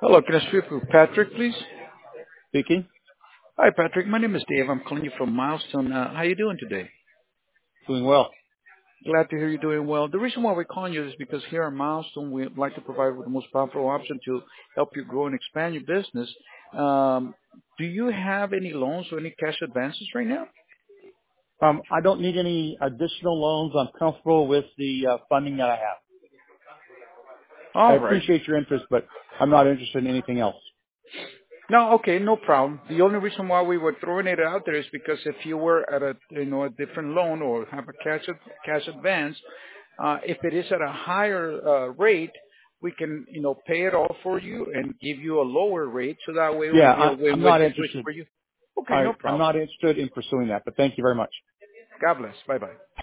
Hello, can I speak with Patrick, please? Speaking. Hi, Patrick. My name is Dave. I'm calling you from Milestone. How you doing today? Doing well. Glad to hear you're doing well. The reason why we're calling you is because here at Milestone, we'd like to provide with the most powerful option to help you grow and expand your business. Do you have any loans or any cash advances right now? I don't need any additional loans. I'm comfortable with the funding that I have. I All right. appreciate your interest, but I'm not interested in anything else. No, okay, no problem. The only reason why we were throwing it out there is because if you were at a different loan or have a cash advance, if it is at a higher rate, we can pay it off for you and give you a lower rate, so that way it Yeah, will be a I'm win-win not situation interested. for you. Okay, no I'm problem. not interested in pursuing that, but thank you very much. God bless. Bye bye.